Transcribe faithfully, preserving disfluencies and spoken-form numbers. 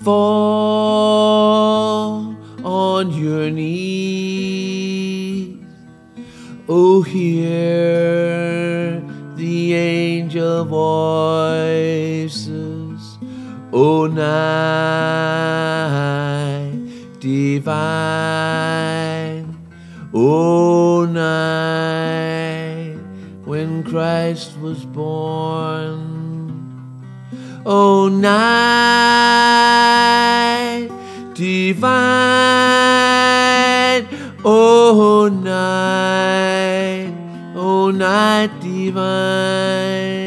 fall on your knees. Oh, hear the angel voices, O night divine, O night when Christ was born. O night divine, O night, O night divine.